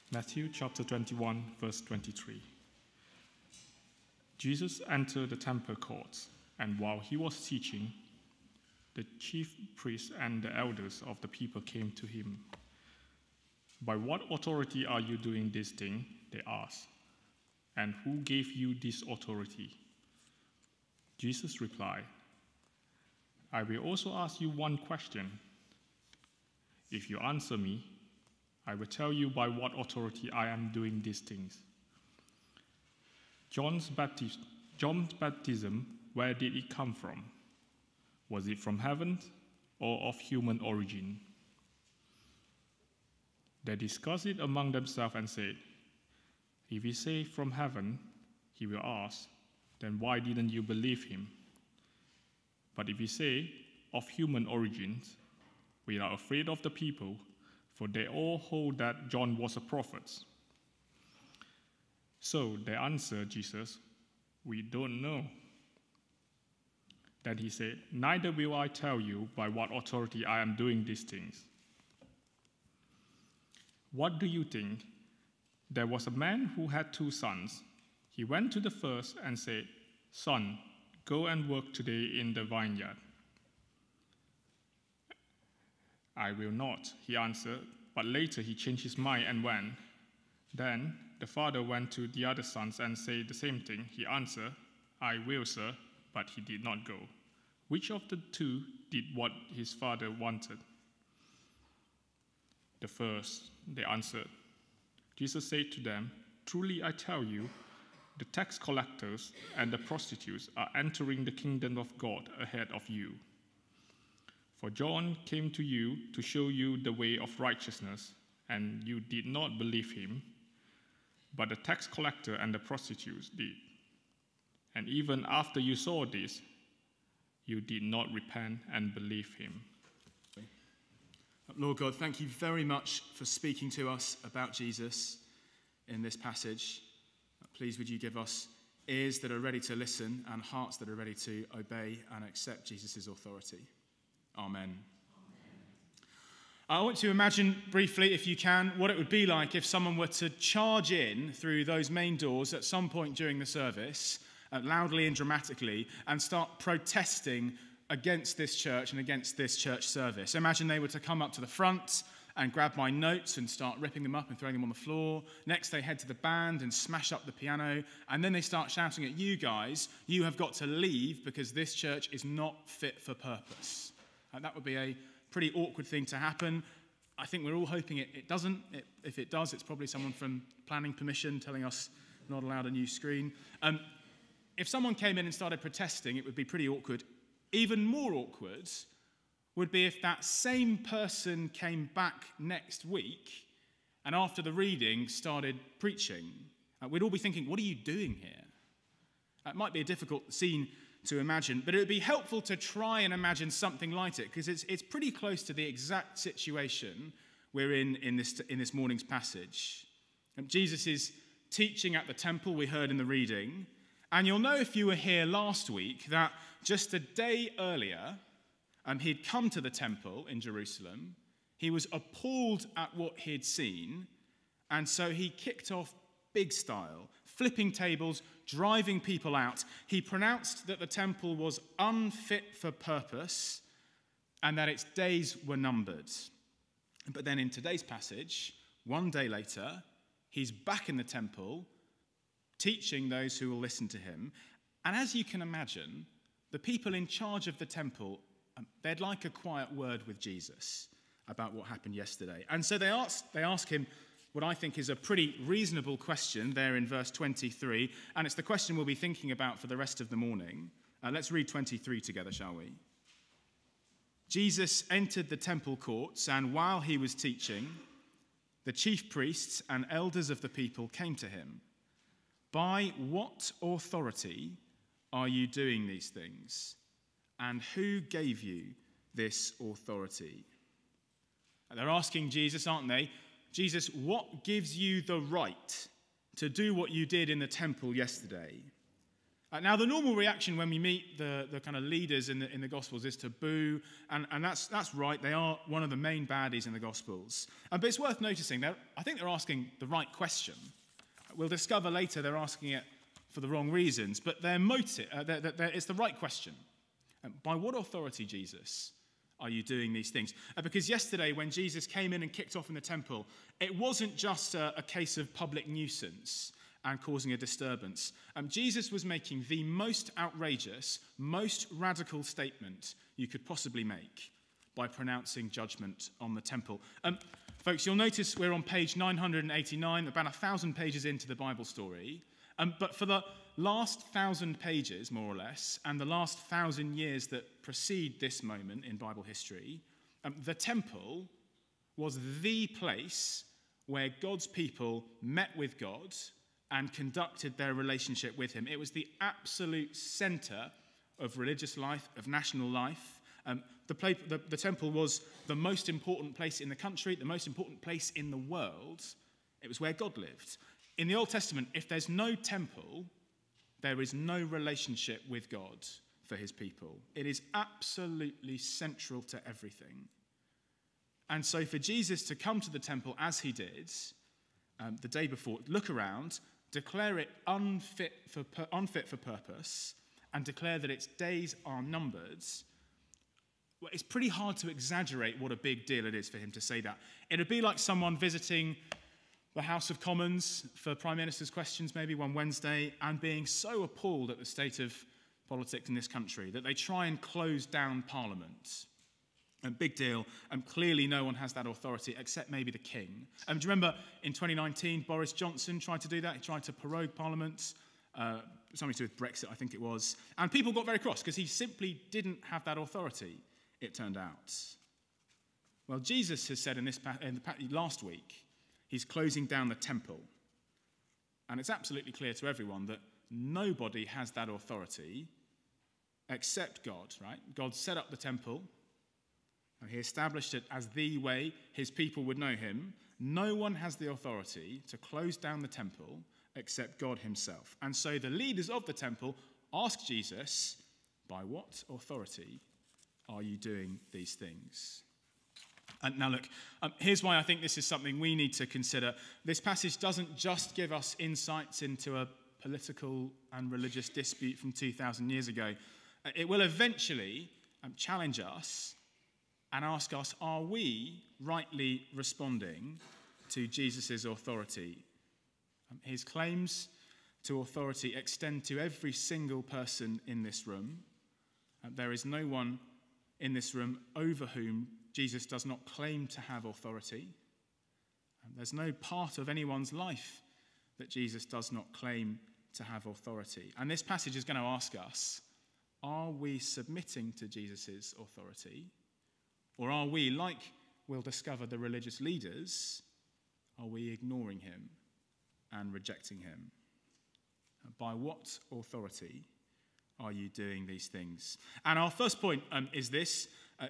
Matthew chapter 21, verse 23. Jesus entered the temple courts, and while he was teaching, the chief priests and the elders of the people came to him. "By what authority are you doing this thing?" they asked. "And who gave you this authority?" Jesus replied, "I will also ask you one question. If you answer me, I will tell you by what authority I am doing these things. John's baptism, where did it come from? Was it from heaven or of human origin?" They discussed it among themselves and said, "If we say from heaven," he will ask, "then why didn't you believe him? But if we say of human origins, we are afraid of the people, for they all hold that John was a prophet." So they answered Jesus, "We don't know." Then he said, "Neither will I tell you by what authority I am doing these things. What do you think? There was a man who had 2 sons. He went to the first and said, 'Son, go and work today in the vineyard.' 'I will not,' he answered, but later he changed his mind and went. Then the father went to the other sons and said the same thing. He answered, 'I will, sir,' but he did not go. Which of the 2 did what his father wanted?" "The first," they answered. Jesus said to them, "Truly I tell you, the tax collectors and the prostitutes are entering the kingdom of God ahead of you. For John came to you to show you the way of righteousness, and you did not believe him, but the tax collector and the prostitutes did. And even after you saw this, you did not repent and believe him." Lord God, thank you very much for speaking to us about Jesus in this passage. Please would you give us ears that are ready to listen and hearts that are ready to obey and accept Jesus' authority. Amen. I want to imagine briefly, if you can, what it would be like if someone were to charge in through those main doors at some point during the service, loudly and dramatically, and start protesting against this church and against this church service. Imagine they were to come up to the front and grab my notes and start ripping them up and throwing them on the floor. Next, they head to the band and smash up the piano. And then they start shouting at you guys, "You have got to leave because this church is not fit for purpose." And that would be a pretty awkward thing to happen. I think we're all hoping it doesn't. If it does, it's probably someone from planning permission telling us not allowed a new screen. If someone came in and started protesting, it would be pretty awkward. Even more awkward would be if that same person came back next week and after the reading started preaching. We'd all be thinking, what are you doing here? It might be a difficult scene to imagine, but it would be helpful to try and imagine something like it, because it's pretty close to the exact situation we're in this morning's passage. Jesus is teaching at the temple, we heard in the reading, and you'll know if you were here last week that just a day earlier, he'd come to the temple in Jerusalem. He was appalled at what he'd seen, and so he kicked off big style, flipping tables, driving people out. He pronounced that the temple was unfit for purpose and that its days were numbered. But then in today's passage, one day later, he's back in the temple, teaching those who will listen to him. And as you can imagine, the people in charge of the temple, they'd like a quiet word with Jesus about what happened yesterday. And so they ask him what I think is a pretty reasonable question there in verse 23, and it's the question we'll be thinking about for the rest of the morning. Let's read 23 together, shall we? Jesus entered the temple courts, and while he was teaching, the chief priests and elders of the people came to him. "By what authority are you doing these things? And who gave you this authority?" And they're asking Jesus, aren't they? "Jesus, what gives you the right to do what you did in the temple yesterday?" Now, the normal reaction when we meet the kind of leaders in the Gospels is to boo, and that's right. They are one of the main baddies in the Gospels. But it's worth noticing, I think they're asking the right question. We'll discover later they're asking it for the wrong reasons, but their motive, it's the right question. By what authority, Jesus, are you doing these things? Because yesterday when Jesus came in and kicked off in the temple, it wasn't just a case of public nuisance and causing a disturbance. Jesus was making the most outrageous, most radical statement you could possibly make by pronouncing judgment on the temple. Folks, you'll notice we're on page 989, about 1,000 pages into the Bible story. But for the last 1,000 pages, more or less, and the last 1,000 years that precede this moment in Bible history, the temple was the place where God's people met with God and conducted their relationship with him. It was the absolute center of religious life, of national life. The temple was the most important place in the country, the most important place in the world. It was where God lived. In the Old Testament, if there's no temple, there is no relationship with God for his people. It is absolutely central to everything. And so for Jesus to come to the temple as he did the day before, look around, declare it unfit for purpose, and declare that its days are numbered, well, it's pretty hard to exaggerate what a big deal it is for him to say that. It'd be like someone visiting the House of Commons for Prime Minister's questions maybe one Wednesday and being so appalled at the state of politics in this country that they try and close down Parliament. Big deal. Clearly no one has that authority except maybe the king. Do you remember in 2019 Boris Johnson tried to do that? He tried to prorogue Parliament, something to do with Brexit I think it was. And people got very cross because he simply didn't have that authority, it turned out. Well, Jesus has said last week, he's closing down the temple. And it's absolutely clear to everyone that nobody has that authority except God, right? God set up the temple. He established it as the way his people would know him. No one has the authority to close down the temple except God himself. And so the leaders of the temple ask Jesus, by what authority are you doing these things? And now look, here's why I think this is something we need to consider. This passage doesn't just give us insights into a political and religious dispute from 2,000 years ago. It will eventually challenge us and ask us, are we rightly responding to Jesus' authority? His claims to authority extend to every single person in this room. There is no one in this room over whom Jesus does not claim to have authority. There's no part of anyone's life that Jesus does not claim to have authority. And this passage is going to ask us, are we submitting to Jesus' authority? Or are we, like we'll discover the religious leaders, are we ignoring him and rejecting him? By what authority are you doing these things? And our first point is this.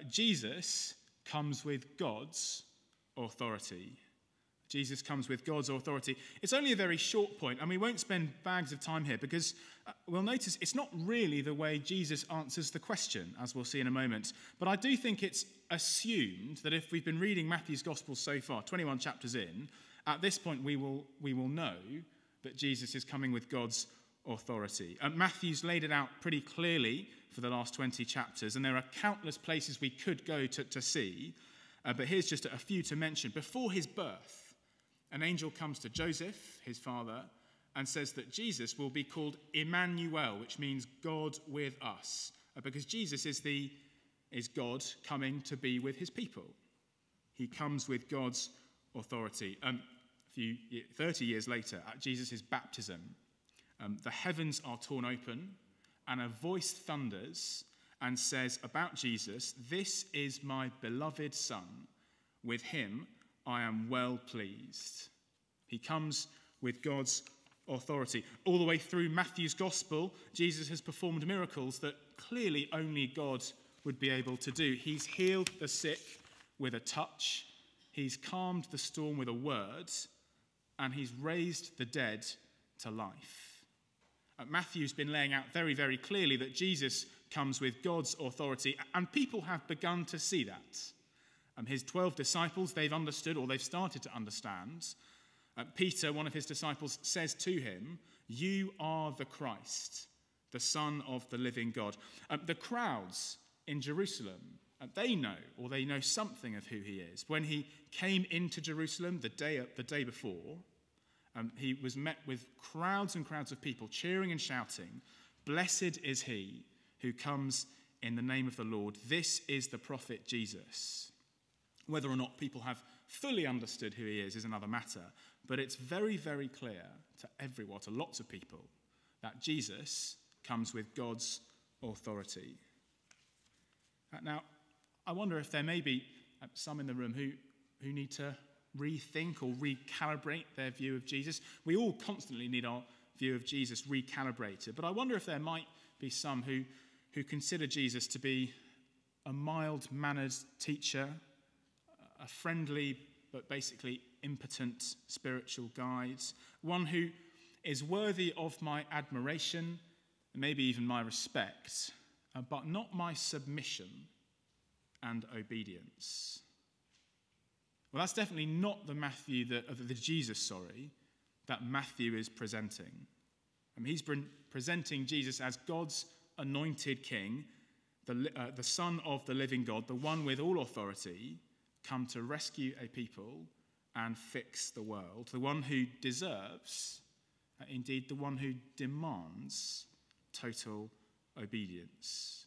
Jesus comes with God's authority. Jesus comes with God's authority. It's only a very short point, and we won't spend bags of time here because we'll notice it's not really the way Jesus answers the question, as we'll see in a moment. But I do think it's assumed that if we've been reading Matthew's Gospel so far, 21 chapters in, at this point we will know that Jesus is coming with God's authority. Matthew's laid it out pretty clearly for the last 20 chapters, and there are countless places we could go to see, but here's just a few to mention. Before his birth, an angel comes to Joseph, his father, and says that Jesus will be called Emmanuel, which means God with us, because Jesus is God coming to be with his people. He comes with God's authority. 30 years later, at Jesus' baptism, the heavens are torn open, and a voice thunders and says about Jesus, "This is my beloved Son. With him I am well pleased." He comes with God's authority. All the way through Matthew's Gospel, Jesus has performed miracles that clearly only God would be able to do. He's healed the sick with a touch. He's calmed the storm with a word. And he's raised the dead to life. Matthew's been laying out very, very clearly that Jesus comes with God's authority, and people have begun to see that. His 12 disciples, they've understood, or they've started to understand. Peter, one of his disciples, says to him, "You are the Christ, the Son of the living God." The crowds in Jerusalem, they know something of who he is. When he came into Jerusalem the day before, he was met with crowds and crowds of people cheering and shouting, "Blessed is he who comes in the name of the Lord. This is the prophet Jesus." Whether or not people have fully understood who he is another matter, but it's very, very clear to everyone, to lots of people, that Jesus comes with God's authority. Now, I wonder if there may be some in the room who need to rethink or recalibrate their view of Jesus. We all constantly need our view of Jesus recalibrated, but I wonder if there might be some who consider Jesus to be a mild-mannered teacher, a friendly but basically impotent spiritual guide, one who is worthy of my admiration, maybe even my respect, but not my submission and obedience. Well, that's definitely not the Matthew, the Jesus that Matthew is presenting. He's presenting Jesus as God's anointed king, the Son of the living God, the one with all authority, come to rescue a people and fix the world, the one who deserves, indeed the one who demands total obedience.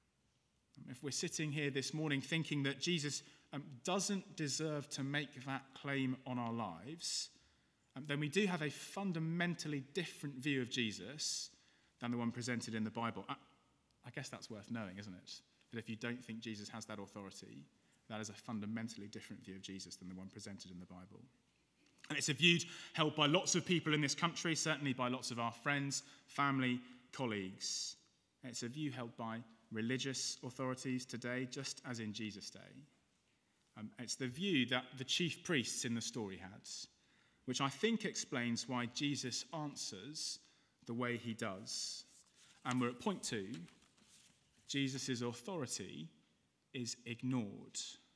If we're sitting here this morning thinking that Jesus doesn't deserve to make that claim on our lives, then we do have a fundamentally different view of Jesus than the one presented in the Bible. I guess that's worth knowing, isn't it? That if you don't think Jesus has that authority, that is a fundamentally different view of Jesus than the one presented in the Bible. And it's a view held by lots of people in this country, certainly by lots of our friends, family, colleagues. It's a view held by religious authorities today, just as in Jesus' day. It's the view that the chief priests in the story had, which I think explains why Jesus answers the way he does. And we're at point 2. Jesus' authority is ignored.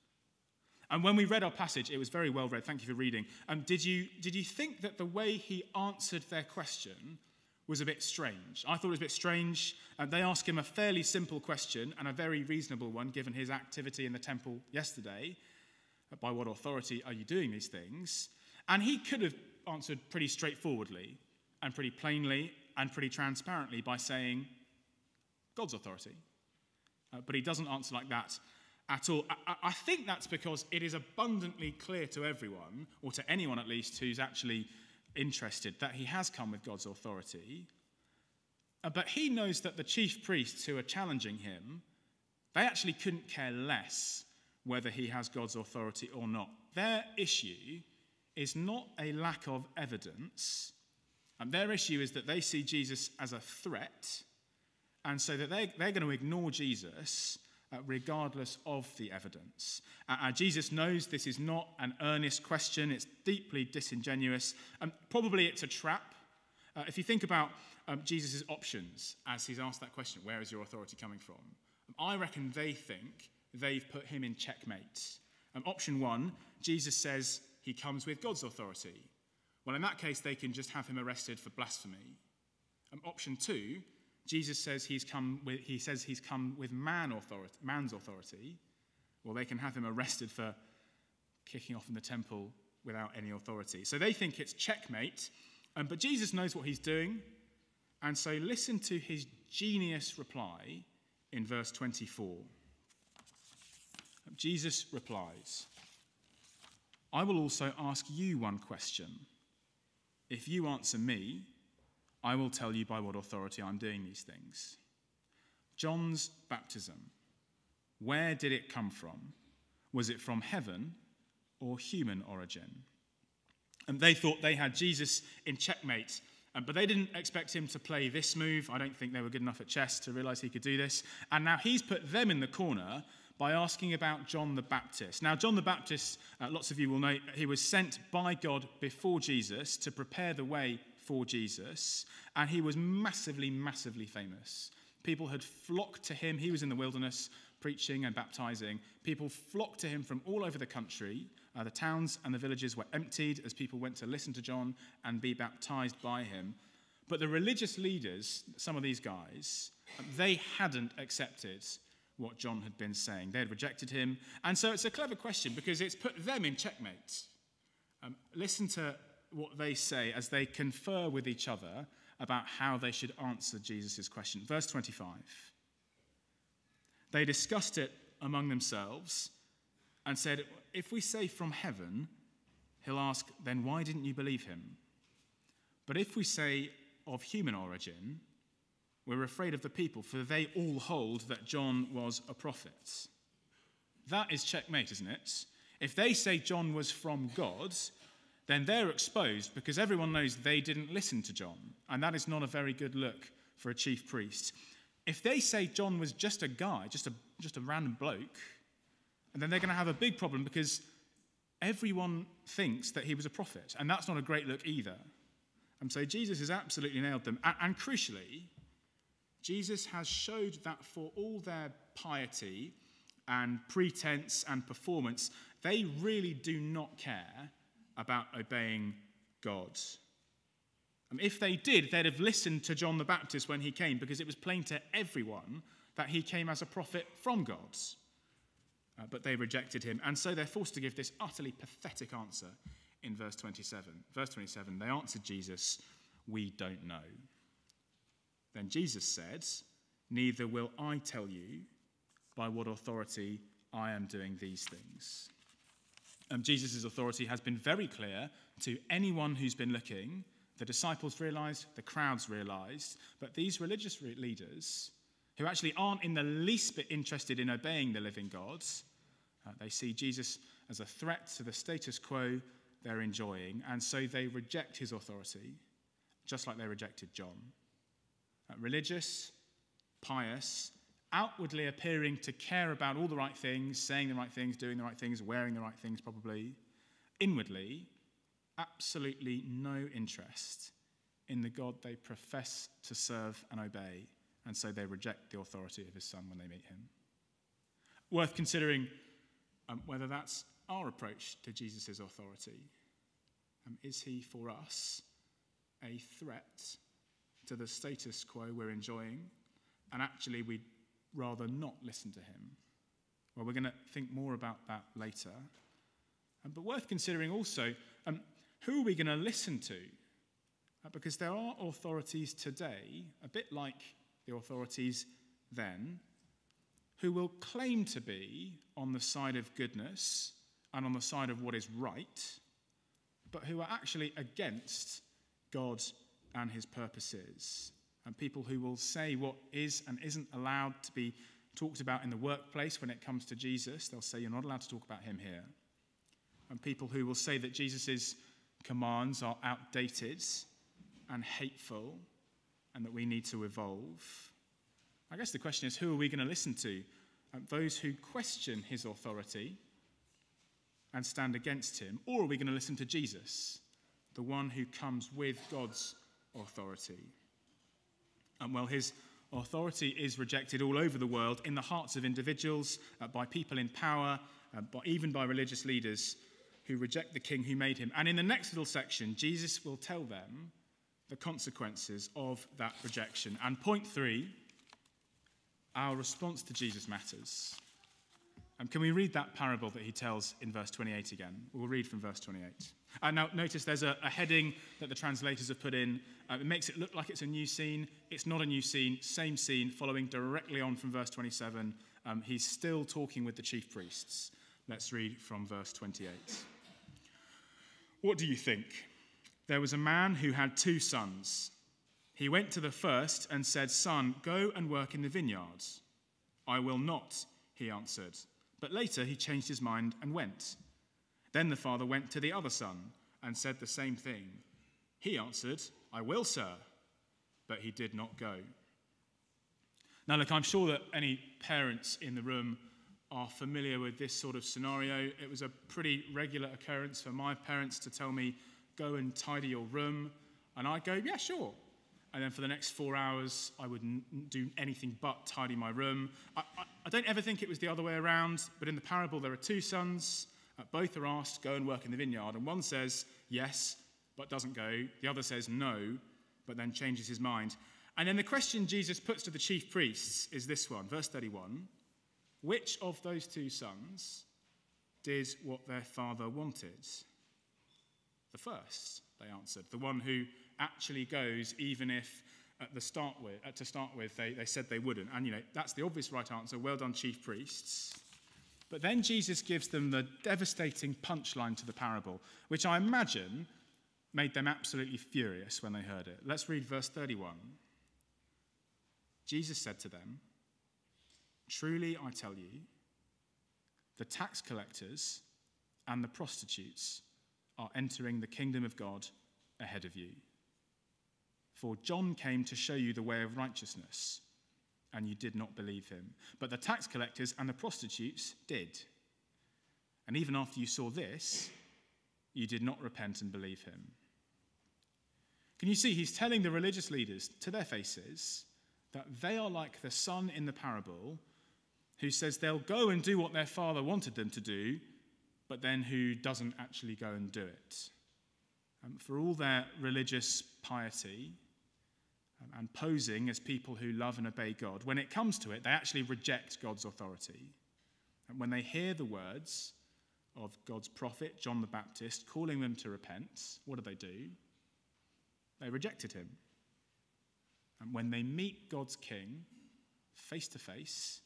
And when we read our passage, it was very well read. Thank you for reading. Did you think that the way he answered their question was a bit strange? I thought it was a bit strange. They asked him a fairly simple question and a very reasonable one, given his activity in the temple yesterday. By what authority are you doing these things? And he could have answered pretty straightforwardly and pretty plainly and pretty transparently by saying, God's authority. But he doesn't answer like that at all. I think that's because it is abundantly clear to everyone, or to anyone at least who's actually interested, that he has come with God's authority. But he knows that the chief priests who are challenging him, they actually couldn't care less whether he has God's authority or not. Their issue is not a lack of evidence. Their issue is that they see Jesus as a threat, and so that they're going to ignore Jesus regardless of the evidence. Jesus knows this is not an earnest question. It's deeply disingenuous. Probably it's a trap. If you think about Jesus' options as he's asked that question, where is your authority coming from? I reckon they think they've put him in checkmate. Option 1, Jesus says he comes with God's authority. Well, in that case, they can just have him arrested for blasphemy. Option 2, Jesus says he's come with man's authority. Well, they can have him arrested for kicking off in the temple without any authority. So they think it's checkmate, but Jesus knows what he's doing. And so listen to his genius reply in verse 24. Jesus replies, I will also ask you one question. If you answer me, I will tell you by what authority I'm doing these things. John's baptism, where did it come from? Was it from heaven or human origin? And they thought they had Jesus in checkmate, but they didn't expect him to play this move. I don't think they were good enough at chess to realize he could do this. And now he's put them in the corner by asking about John the Baptist. Now, John the Baptist, lots of you will know, he was sent by God before Jesus to prepare the way for Jesus, and he was massively, massively famous. People had flocked to him. He was in the wilderness preaching and baptizing. People flocked to him from all over the country. The towns and the villages were emptied as people went to listen to John and be baptized by him. But the religious leaders, some of these guys, they hadn't accepted what John had been saying. They had rejected him. And so it's a clever question because it's put them in checkmate. Listen to what they say as they confer with each other about how they should answer Jesus' question. Verse 25. They discussed it among themselves and said, if we say from heaven, he'll ask, then why didn't you believe him? But if we say of human origin, we're afraid of the people, for they all hold that John was a prophet. That is checkmate, isn't it? If they say John was from God, then they're exposed because everyone knows they didn't listen to John. And that is not a very good look for a chief priest. If they say John was just a guy, just a random bloke, and then they're going to have a big problem because everyone thinks that he was a prophet. And that's not a great look either. And so Jesus has absolutely nailed them. And crucially, Jesus has showed that for all their piety and pretense and performance, they really do not care about obeying God. If they did, they'd have listened to John the Baptist when he came because it was plain to everyone that he came as a prophet from God. But they rejected him, and so they're forced to give this utterly pathetic answer in verse 27. Verse 27, they answered Jesus, "We don't know." Then Jesus said, "Neither will I tell you by what authority I am doing these things." Jesus' authority has been very clear to anyone who's been looking. The disciples realized, the crowds realized, but these religious leaders, who actually aren't in the least bit interested in obeying the living God, they see Jesus as a threat to the status quo they're enjoying, and so they reject his authority, just like they rejected John. Religious, pious, outwardly appearing to care about all the right things, saying the right things, doing the right things, wearing the right things probably. Inwardly, absolutely no interest in the God they profess to serve and obey, and so they reject the authority of his son when they meet him. Worth considering whether that's our approach to Jesus' authority. Is he for us a threat to the status quo we're enjoying, and actually we'd rather not listen to him? Well, we're going to think more about that later. But worth considering also, who are we going to listen to? Because there are authorities today, a bit like the authorities then, who will claim to be on the side of goodness and on the side of what is right, but who are actually against God and his purposes. And people who will say what is and isn't allowed to be talked about in the workplace when it comes to Jesus. They'll say you're not allowed to talk about him here. And people who will say that Jesus' commands are outdated and hateful and that we need to evolve. I guess the question is, who are we going to listen to? Those who question his authority and stand against him? Or are we going to listen to Jesus, the one who comes with God's authority? Well, his authority is rejected all over the world, in the hearts of individuals, by people in power, even by religious leaders who reject the king who made him. And in the next little section, Jesus will tell them the consequences of that rejection. And point 3, our response to Jesus matters. Can we read that parable that he tells in verse 28 again? We'll read from verse 28. Now, notice there's a heading that the translators have put in. It makes it look like it's a new scene. It's not a new scene, same scene, following directly on from verse 27. He's still talking with the chief priests. Let's read from verse 28. What do you think? There was a man who had 2 sons. He went to the first and said, "Son, go and work in the vineyards." "I will not," he answered. But later he changed his mind and went. Then the father went to the other son and said the same thing. He answered, "I will, sir." But he did not go. Now look, I'm sure that any parents in the room are familiar with this sort of scenario. It was a pretty regular occurrence for my parents to tell me, "Go and tidy your room." And I'd go, yeah, sure. And then for the next 4 hours, I wouldn't do anything but tidy my room. I don't ever think it was the other way around, but in the parable, there are two sons. Both are asked, go and work in the vineyard. And one says yes, but doesn't go. The other says no, but then changes his mind. And then the question Jesus puts to the chief priests is this one, verse 31. Which of those two sons did what their father wanted? The first, they answered. The one who actually goes, even if to start with they said they wouldn't. And, that's the obvious right answer. Well done, chief priests. But then Jesus gives them the devastating punchline to the parable, which I imagine made them absolutely furious when they heard it. Let's read verse 31. Jesus said to them, "Truly I tell you, the tax collectors and the prostitutes are entering the kingdom of God ahead of you. For John came to show you the way of righteousness, and you did not believe him. But the tax collectors and the prostitutes did. And even after you saw this, you did not repent and believe him." Can you see he's telling the religious leaders to their faces that they are like the son in the parable who says they'll go and do what their father wanted them to do, but then who doesn't actually go and do it. For all their religious piety and posing as people who love and obey God, when it comes to it, they actually reject God's authority. And when they hear the words of God's prophet, John the Baptist, calling them to repent, what do? They rejected him. And when they meet God's King face to face,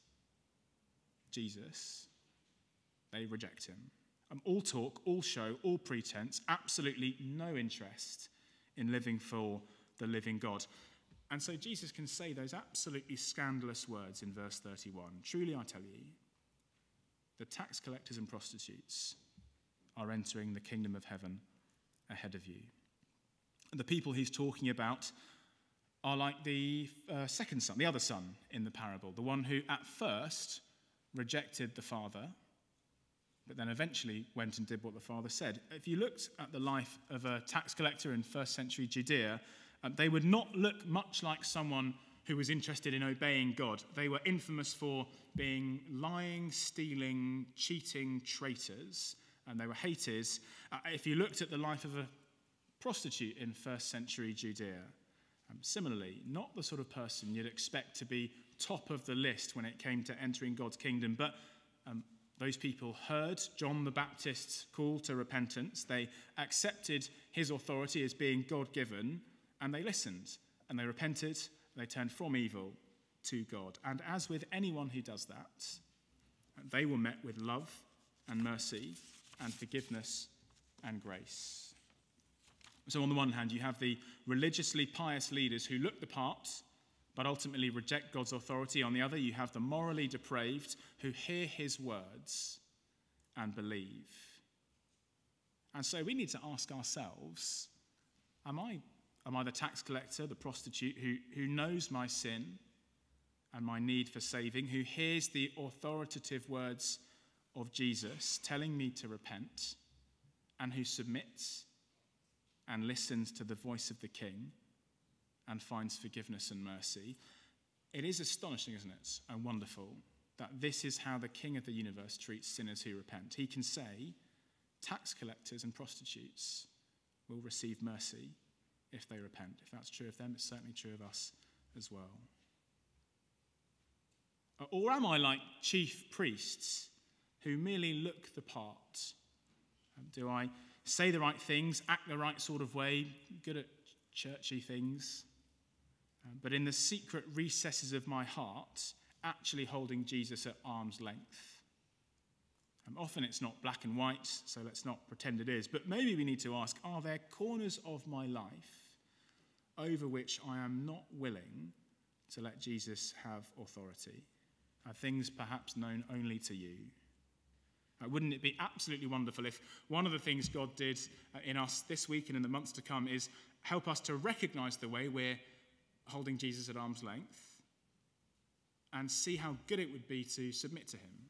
Jesus, they reject him. All talk, all show, all pretense, absolutely no interest in living for the living God. And so Jesus can say those absolutely scandalous words in verse 31. "Truly I tell you, the tax collectors and prostitutes are entering the kingdom of heaven ahead of you." And the people he's talking about are like the second son, the other son in the parable, the one who at first rejected the father, but then eventually went and did what the father said. If you looked at the life of a tax collector in first century Judea, they would not look much like someone who was interested in obeying God. They were infamous for being lying, stealing, cheating traitors, and they were hated. If you looked at the life of a prostitute in first century Judea, similarly, not the sort of person you'd expect to be top of the list when it came to entering God's kingdom, but those people heard John the Baptist's call to repentance. They accepted his authority as being God-given, and they listened, and they repented, and they turned from evil to God. And as with anyone who does that, they were met with love and mercy and forgiveness and grace. So on the one hand, you have the religiously pious leaders who look the part, but ultimately reject God's authority. On the other, you have the morally depraved who hear his words and believe. And so we need to ask ourselves, am I the tax collector, the prostitute, who knows my sin and my need for saving, who hears the authoritative words of Jesus telling me to repent, and who submits and listens to the voice of the King and finds forgiveness and mercy? It is astonishing, isn't it, and wonderful, that this is how the King of the universe treats sinners who repent. He can say, tax collectors and prostitutes will receive mercy if they repent. If that's true of them, it's certainly true of us as well. Or am I like chief priests who merely look the part? Do I say the right things, act the right sort of way, good at churchy things, but in the secret recesses of my heart, actually holding Jesus at arm's length? Often it's not black and white, so let's not pretend it is, but maybe we need to ask, are there corners of my life over which I am not willing to let Jesus have authority? Are things perhaps known only to you? Wouldn't it be absolutely wonderful if one of the things God did in us this week and in the months to come is help us to recognize the way we're holding Jesus at arm's length and see how good it would be to submit to him?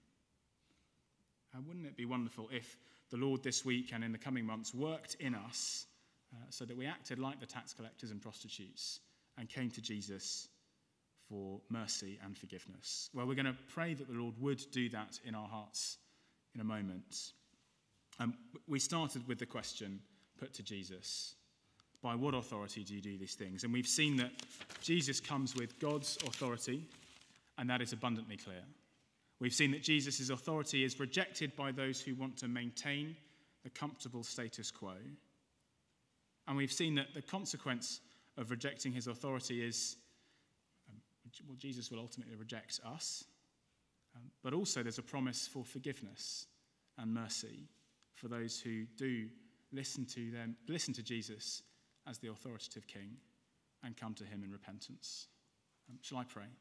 Wouldn't it be wonderful if the Lord this week and in the coming months worked in us so that we acted like the tax collectors and prostitutes and came to Jesus for mercy and forgiveness. Well, we're going to pray that the Lord would do that in our hearts in a moment. We started with the question put to Jesus: by what authority do you do these things? And we've seen that Jesus comes with God's authority, and that is abundantly clear. We've seen that Jesus' authority is rejected by those who want to maintain the comfortable status quo. And we've seen that the consequence of rejecting his authority is, well, Jesus will ultimately reject us. But also there's a promise for forgiveness and mercy for those who do listen to Jesus as the authoritative king and come to him in repentance. Shall I pray?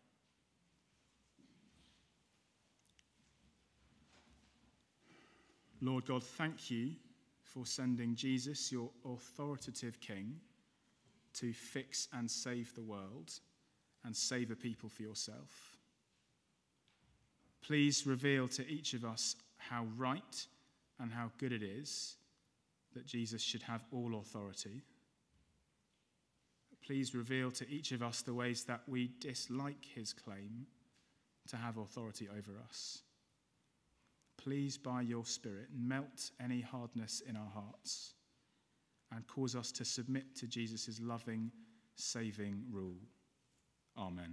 Lord God, thank you for sending Jesus, your authoritative king, to fix and save the world and save a people for yourself. Please reveal to each of us how right and how good it is that Jesus should have all authority. Please reveal to each of us the ways that we dislike his claim to have authority over us. Please, by your Spirit, melt any hardness in our hearts and cause us to submit to Jesus' loving, saving rule. Amen.